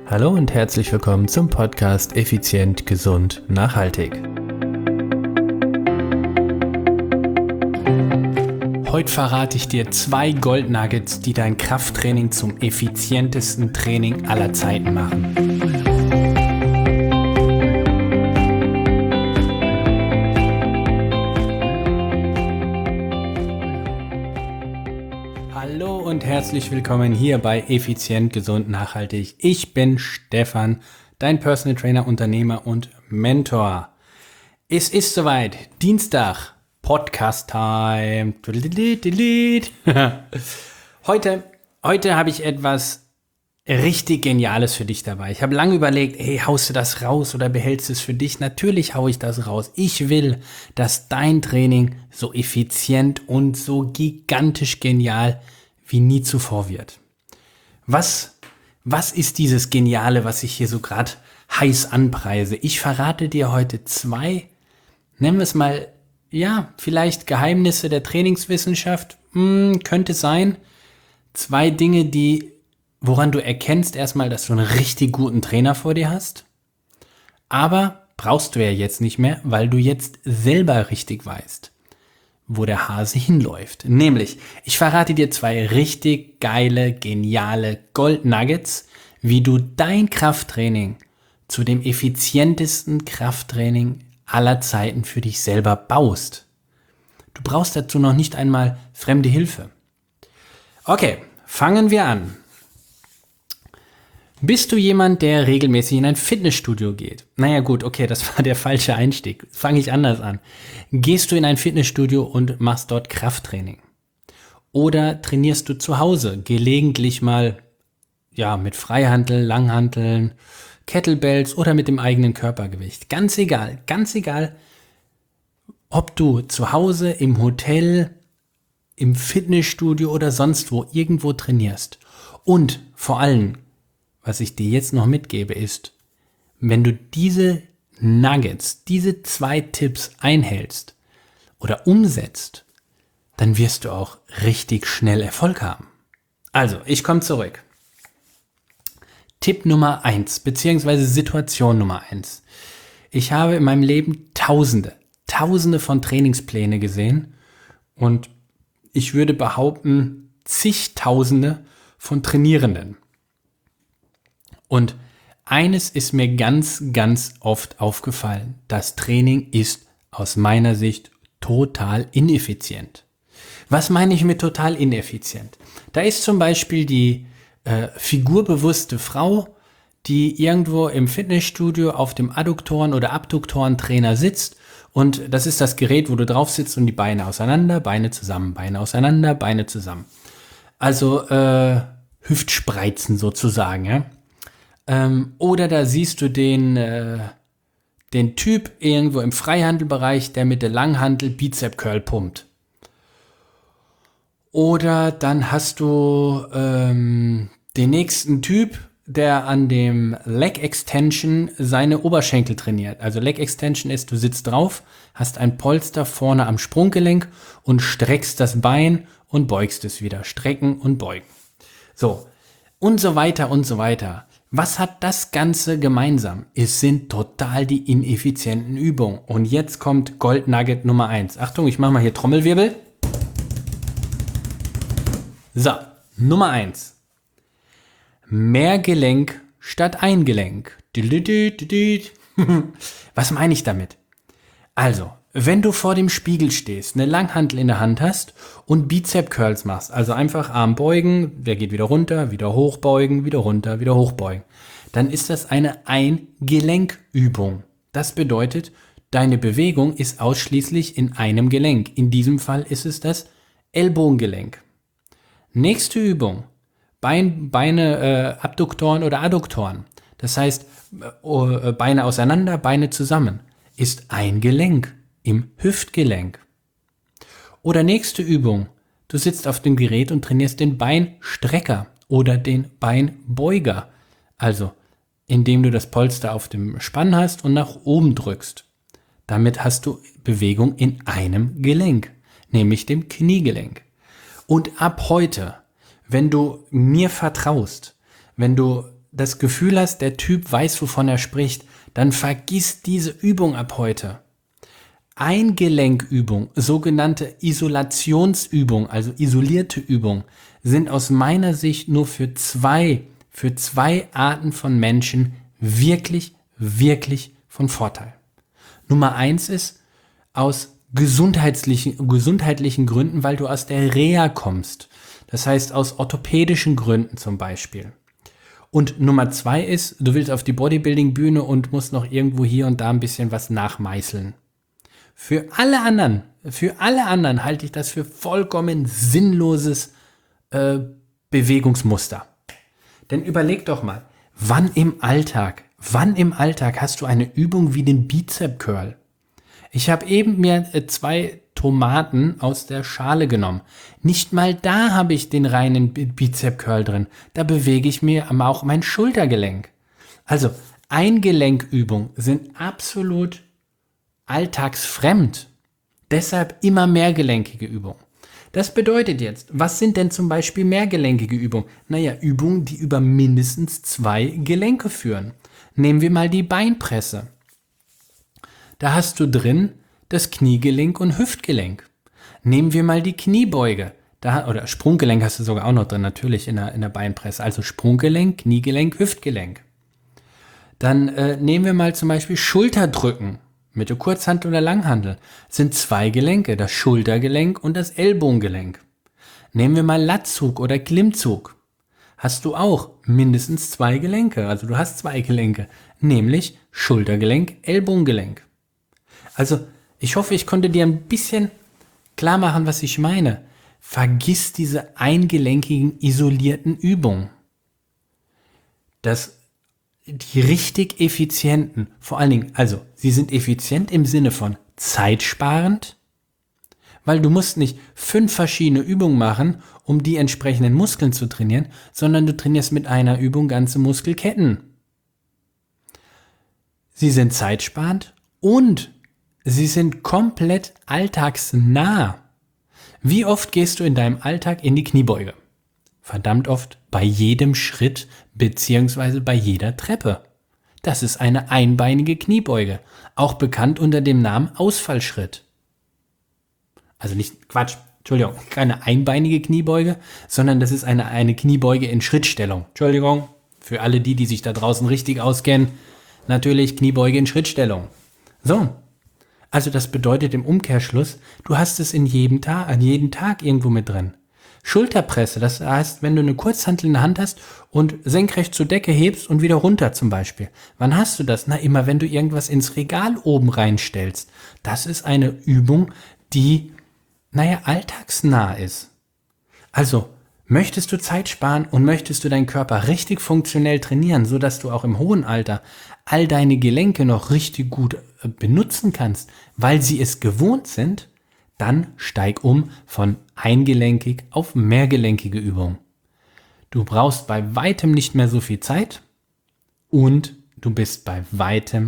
Hallo und herzlich willkommen zum Podcast Effizient, Gesund, Nachhaltig. Heute verrate ich dir 2 Goldnuggets, die dein Krafttraining zum effizientesten Training aller Zeiten machen. Hallo und herzlich willkommen hier bei Effizient, Gesund, Nachhaltig. Ich bin Stefan, dein Personal Trainer, Unternehmer und Mentor. Es ist soweit, Dienstag, Podcast Time. Heute habe ich etwas richtig Geniales für dich dabei. Ich habe lange überlegt, haust du das raus oder behältst du es für dich? Natürlich haue ich das raus. Ich will, dass dein Training so effizient und so gigantisch genial wie nie zuvor wird. Was ist dieses Geniale, was ich hier so gerade heiß anpreise? Ich verrate dir heute 2, nennen wir es mal, vielleicht Geheimnisse der Trainingswissenschaft, könnte sein. 2 Dinge, woran du erkennst erstmal, dass du einen richtig guten Trainer vor dir hast. Aber brauchst du ja jetzt nicht mehr, weil du jetzt selber richtig weißt, wo der Hase hinläuft. Nämlich, ich verrate dir 2 richtig geile, geniale Gold-Nuggets, wie du dein Krafttraining zu dem effizientesten Krafttraining aller Zeiten für dich selber baust. Du brauchst dazu noch nicht einmal fremde Hilfe. Okay, fangen wir an. Bist du jemand, der regelmäßig in ein Fitnessstudio geht? Naja gut, okay, das war der falsche Einstieg. Fange ich anders an. Gehst du in ein Fitnessstudio und machst dort Krafttraining? Oder trainierst du zu Hause gelegentlich mal mit Freihanteln, Langhanteln, Kettlebells oder mit dem eigenen Körpergewicht? Ganz egal, ob du zu Hause, im Hotel, im Fitnessstudio oder sonst wo irgendwo trainierst. Und vor allem, was ich dir jetzt noch mitgebe, ist, wenn du diese Nuggets, diese 2 Tipps einhältst oder umsetzt, dann wirst du auch richtig schnell Erfolg haben. Also, ich komme zurück. Tipp Nummer 1, beziehungsweise Situation Nummer 1. Ich habe in meinem Leben Tausende von Trainingspläne gesehen und ich würde behaupten, zigtausende von Trainierenden. Und eines ist mir ganz oft aufgefallen. Das Training ist aus meiner Sicht total ineffizient. Was meine ich mit total ineffizient? Da ist zum Beispiel die figurbewusste Frau, die irgendwo im Fitnessstudio auf dem Adduktoren- oder Abduktorentrainer sitzt. Und das ist das Gerät, wo du drauf sitzt und die Beine auseinander, Beine zusammen, Beine auseinander, Beine zusammen. Also Hüftspreizen sozusagen, ja. Oder da siehst du den Typ irgendwo im Freihandelbereich, der mit der Langhantel Bizep Curl pumpt. Oder dann hast du den nächsten Typ, der an dem Leg Extension seine Oberschenkel trainiert. Also Leg Extension ist, du sitzt drauf, hast ein Polster vorne am Sprunggelenk und streckst das Bein und beugst es wieder. Strecken und beugen. So, und so weiter und so weiter. Was hat das Ganze gemeinsam? Es sind total die ineffizienten Übungen. Und jetzt kommt Gold Nugget Nummer 1. Achtung, ich mache mal hier Trommelwirbel. So, Nummer 1. Mehr Gelenk statt ein Gelenk. Was meine ich damit? Also, wenn du vor dem Spiegel stehst, eine Langhantel in der Hand hast und Bizep Curls machst, also einfach Arm beugen, der geht wieder runter, wieder hochbeugen, wieder runter, wieder hochbeugen, dann ist das eine Ein-Gelenk-Übung. Das bedeutet, deine Bewegung ist ausschließlich in einem Gelenk. In diesem Fall ist es das Ellbogengelenk. Nächste Übung, Beine Abduktoren oder Adduktoren. Das heißt, Beine auseinander, Beine zusammen, ist ein Gelenk im Hüftgelenk. Oder nächste Übung, du sitzt auf dem Gerät und trainierst den Beinstrecker oder den Beinbeuger. Also, indem du das Polster auf dem Spann hast und nach oben drückst. Damit hast du Bewegung in einem Gelenk, nämlich dem Kniegelenk. Und ab heute, wenn du mir vertraust, wenn du das Gefühl hast, der Typ weiß, wovon er spricht, dann vergiss diese Übung ab heute. Eingelenkübung, sogenannte Isolationsübung, also isolierte Übung, sind aus meiner Sicht nur für zwei Arten von Menschen wirklich, wirklich von Vorteil. Nummer 1 ist aus gesundheitlichen Gründen, weil du aus der Reha kommst. Das heißt aus orthopädischen Gründen zum Beispiel. Und Nummer 2 ist, du willst auf die Bodybuilding-Bühne und musst noch irgendwo hier und da ein bisschen was nachmeißeln. Für alle anderen halte ich das für vollkommen sinnloses Bewegungsmuster. Denn überleg doch mal, wann im Alltag hast du eine Übung wie den Bizep Curl? Ich habe eben mir 2 Tomaten aus der Schale genommen. Nicht mal da habe ich den reinen Bizep Curl drin. Da bewege ich mir auch mein Schultergelenk. Also Eingelenkübungen sind absolut alltagsfremd. Deshalb immer mehrgelenkige Übungen. Das bedeutet jetzt, was sind denn zum Beispiel mehrgelenkige Übungen? Naja, Übungen, die über mindestens 2 Gelenke führen. Nehmen wir mal die Beinpresse. Da hast du drin das Kniegelenk und Hüftgelenk. Nehmen wir mal die Kniebeuge. Oder Sprunggelenk hast du sogar auch noch drin, natürlich in der Beinpresse. Also Sprunggelenk, Kniegelenk, Hüftgelenk. Dann nehmen wir mal zum Beispiel Schulterdrücken. Mit der Kurzhantel oder Langhantel sind 2 Gelenke, das Schultergelenk und das Ellbogengelenk. Nehmen wir mal Latzug oder Klimmzug. Hast du auch mindestens 2 Gelenke, also du hast 2 Gelenke, nämlich Schultergelenk, Ellbogengelenk. Also ich hoffe, ich konnte dir ein bisschen klar machen, was ich meine. Vergiss diese eingelenkigen, isolierten Übungen. Die richtig effizienten, vor allen Dingen, also sie sind effizient im Sinne von zeitsparend, weil du musst nicht 5 verschiedene Übungen machen, um die entsprechenden Muskeln zu trainieren, sondern du trainierst mit einer Übung ganze Muskelketten. Sie sind zeitsparend und sie sind komplett alltagsnah. Wie oft gehst du in deinem Alltag in die Kniebeuge? Verdammt oft, bei jedem Schritt bzw. bei jeder Treppe. Das ist eine einbeinige Kniebeuge, auch bekannt unter dem Namen Ausfallschritt. Also keine einbeinige Kniebeuge, sondern das ist eine Kniebeuge in Schrittstellung. Entschuldigung, für alle die sich da draußen richtig auskennen, natürlich Kniebeuge in Schrittstellung. So, also das bedeutet im Umkehrschluss, du hast es an jeden Tag irgendwo mit drin. Schulterpresse, das heißt, wenn du eine Kurzhantel in der Hand hast und senkrecht zur Decke hebst und wieder runter zum Beispiel. Wann hast du das? Na, immer wenn du irgendwas ins Regal oben reinstellst. Das ist eine Übung, die, alltagsnah ist. Also, möchtest du Zeit sparen und möchtest du deinen Körper richtig funktionell trainieren, sodass du auch im hohen Alter all deine Gelenke noch richtig gut benutzen kannst, weil sie es gewohnt sind, dann steig um von eingelenkig auf mehrgelenkige Übungen. Du brauchst bei weitem nicht mehr so viel Zeit und du bist bei weitem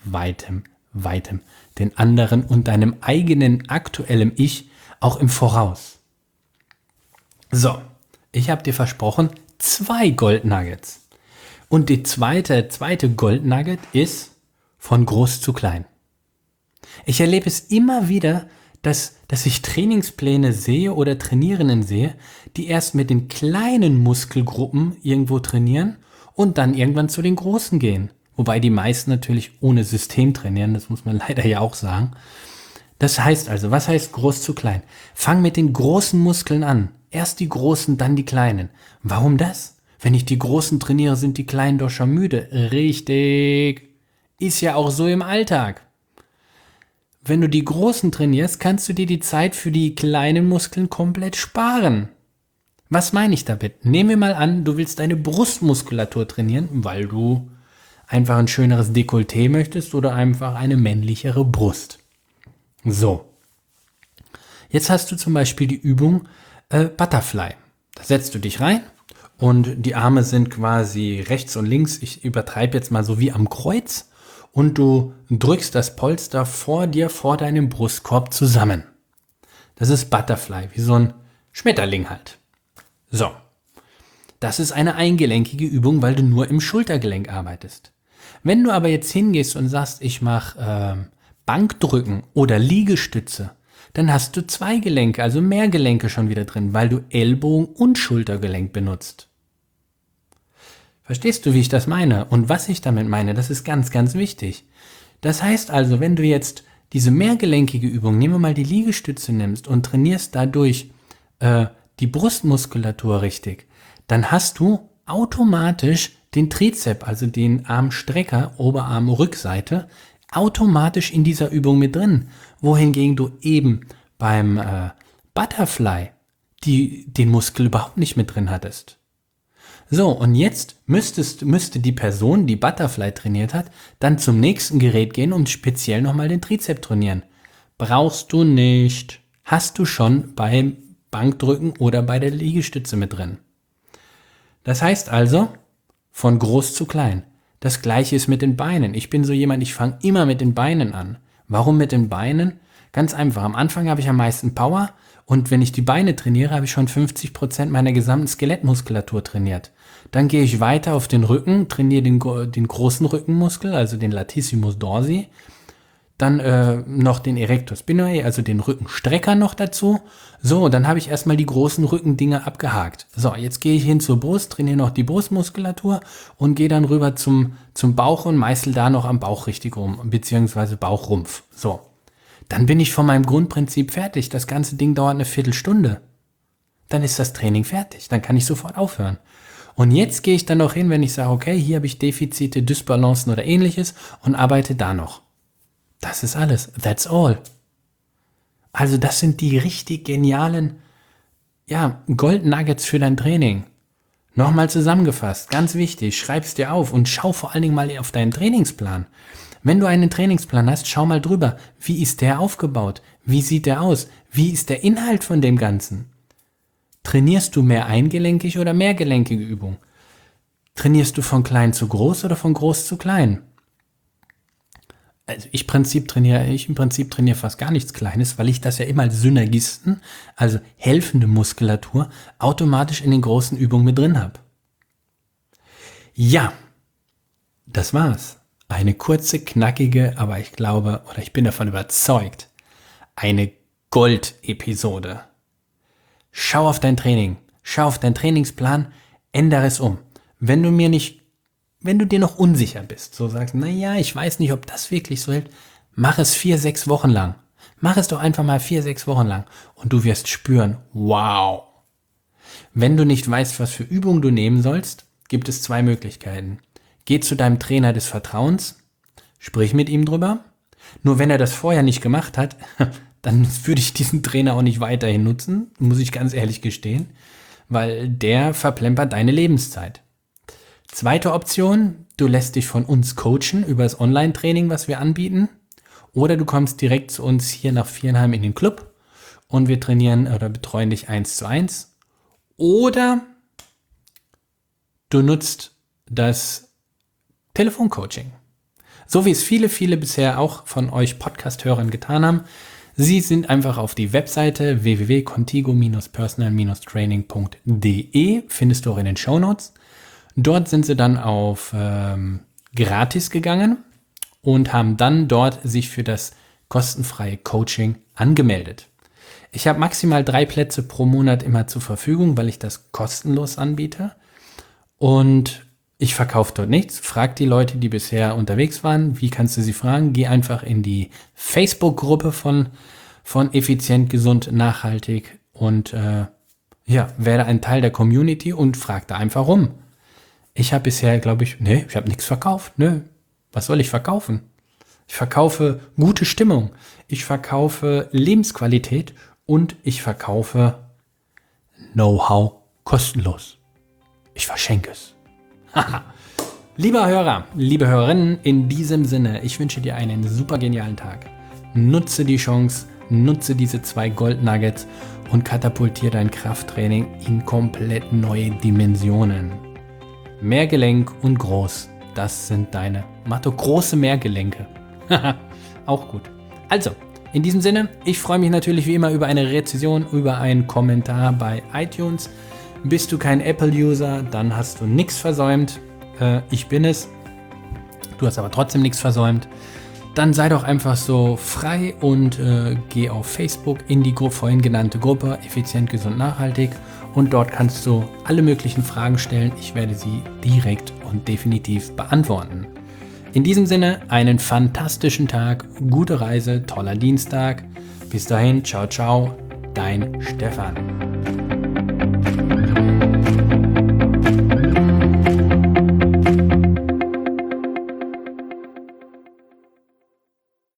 den anderen und deinem eigenen aktuellen Ich auch im Voraus. So, ich habe dir versprochen, 2 Goldnuggets. Und die zweite Goldnugget ist von groß zu klein. Ich erlebe es immer wieder, dass ich Trainingspläne sehe oder Trainierenden sehe, die erst mit den kleinen Muskelgruppen irgendwo trainieren und dann irgendwann zu den großen gehen. Wobei die meisten natürlich ohne System trainieren, das muss man leider ja auch sagen. Das heißt also, was heißt groß zu klein? Fang mit den großen Muskeln an. Erst die großen, dann die kleinen. Warum das? Wenn ich die großen trainiere, sind die kleinen doch schon müde. Richtig. Ist ja auch so im Alltag. Wenn du die großen trainierst, kannst du dir die Zeit für die kleinen Muskeln komplett sparen. Was meine ich damit? Nehmen wir mal an, du willst deine Brustmuskulatur trainieren, weil du einfach ein schöneres Dekolleté möchtest oder einfach eine männlichere Brust. So. Jetzt hast du zum Beispiel die Übung Butterfly. Da setzt du dich rein und die Arme sind quasi rechts und links. Ich übertreibe jetzt mal so wie am Kreuz. Und du drückst das Polster vor deinem Brustkorb zusammen. Das ist Butterfly, wie so ein Schmetterling halt. So, Das ist eine eingelenkige Übung, weil du nur im Schultergelenk arbeitest. Wenn du aber jetzt hingehst und sagst, ich mache Bankdrücken oder Liegestütze, dann hast du 2 Gelenke, also mehr Gelenke schon wieder drin, weil du Ellbogen und Schultergelenk benutzt. Verstehst du, wie ich das meine? Und was ich damit meine, das ist ganz, ganz wichtig. Das heißt also, wenn du jetzt diese mehrgelenkige Übung, nehmen wir mal die Liegestütze nimmst und trainierst dadurch die Brustmuskulatur richtig, dann hast du automatisch den Trizep, also den Armstrecker, Oberarm-Rückseite, automatisch in dieser Übung mit drin. Wohingegen du eben beim Butterfly den Muskel überhaupt nicht mit drin hattest. So, und jetzt müsste die Person, die Butterfly trainiert hat, dann zum nächsten Gerät gehen und speziell nochmal den Trizep trainieren. Brauchst du nicht. Hast du schon beim Bankdrücken oder bei der Liegestütze mit drin. Das heißt also, von groß zu klein. Das gleiche ist mit den Beinen. Ich bin so jemand, ich fange immer mit den Beinen an. Warum mit den Beinen? Ganz einfach. Am Anfang habe ich am meisten Power und wenn ich die Beine trainiere, habe ich schon 50% meiner gesamten Skelettmuskulatur trainiert. Dann gehe ich weiter auf den Rücken, trainiere den großen Rückenmuskel, also den Latissimus dorsi. Dann noch den Erector spinae, also den Rückenstrecker noch dazu. So, dann habe ich erstmal die großen Rückendinger abgehakt. So, jetzt gehe ich hin zur Brust, trainiere noch die Brustmuskulatur und gehe dann rüber zum Bauch und meißel da noch am Bauch richtig rum, beziehungsweise Bauchrumpf. So, dann bin ich von meinem Grundprinzip fertig. Das ganze Ding dauert eine Viertelstunde. Dann ist das Training fertig. Dann kann ich sofort aufhören. Und jetzt gehe ich dann noch hin, wenn ich sage, okay, hier habe ich Defizite, Dysbalancen oder ähnliches und arbeite da noch. Das ist alles. That's all. Also das sind die richtig genialen, Gold Nuggets für dein Training. Nochmal zusammengefasst, ganz wichtig, schreib's dir auf und schau vor allen Dingen mal auf deinen Trainingsplan. Wenn du einen Trainingsplan hast, schau mal drüber. Wie ist der aufgebaut? Wie sieht der aus? Wie ist der Inhalt von dem Ganzen? Trainierst du mehr eingelenkig oder mehrgelenkige Übung? Trainierst du von klein zu groß oder von groß zu klein? Also ich im Prinzip trainiere fast gar nichts Kleines, weil ich das ja immer als Synergisten, also helfende Muskulatur, automatisch in den großen Übungen mit drin habe. Ja, das war's. Eine kurze, knackige, aber ich bin davon überzeugt, eine Gold-Episode. Schau auf dein Training, schau auf deinen Trainingsplan, ändere es um. Wenn du dir noch unsicher bist, so sagst, ich weiß nicht, ob das wirklich so hilft, mach es 4-6 Wochen lang. Mach es doch einfach mal 4-6 Wochen lang und du wirst spüren, wow. Wenn du nicht weißt, was für Übungen du nehmen sollst, gibt es 2 Möglichkeiten. Geh zu deinem Trainer des Vertrauens, sprich mit ihm drüber. Nur wenn er das vorher nicht gemacht hat, dann würde ich diesen Trainer auch nicht weiterhin nutzen, muss ich ganz ehrlich gestehen, weil der verplempert deine Lebenszeit. Zweite Option, du lässt dich von uns coachen über das Online-Training, was wir anbieten. Oder du kommst direkt zu uns hier nach Viernheim in den Club und wir trainieren oder betreuen dich 1:1. Oder du nutzt das Telefoncoaching. So wie es viele, viele bisher auch von euch Podcast-Hörern getan haben. Sie sind einfach auf die Webseite www.contigo-personal-training.de, findest du auch in den Shownotes. Dort sind sie dann auf gratis gegangen und haben dann dort sich für das kostenfreie Coaching angemeldet. Ich habe maximal 3 Plätze pro Monat immer zur Verfügung, weil ich das kostenlos anbiete. Und ich verkaufe dort nichts. Frag die Leute, die bisher unterwegs waren. Wie kannst du sie fragen? Geh einfach in die Facebook-Gruppe von Effizient, Gesund, Nachhaltig und werde ein Teil der Community und frag da einfach rum. Ich habe bisher, ich habe nichts verkauft. Was soll ich verkaufen? Ich verkaufe gute Stimmung. Ich verkaufe Lebensqualität und ich verkaufe Know-how kostenlos. Ich verschenke es. Lieber Hörer, liebe Hörerinnen, in diesem Sinne, ich wünsche dir einen super genialen Tag. Nutze die Chance, nutze diese 2 Gold Nuggets und katapultiere dein Krafttraining in komplett neue Dimensionen. Mehrgelenk und groß, das sind deine große Mehrgelenke. Auch gut. Also, in diesem Sinne, ich freue mich natürlich wie immer über eine Rezension, über einen Kommentar bei iTunes. Bist du kein Apple-User, dann hast du nichts versäumt. Ich bin es. Du hast aber trotzdem nichts versäumt. Dann sei doch einfach so frei und geh auf Facebook in die vorhin genannte Gruppe Effizient, Gesund, Nachhaltig. Und dort kannst du alle möglichen Fragen stellen. Ich werde sie direkt und definitiv beantworten. In diesem Sinne, einen fantastischen Tag, gute Reise, toller Dienstag. Bis dahin, ciao, ciao, dein Stefan.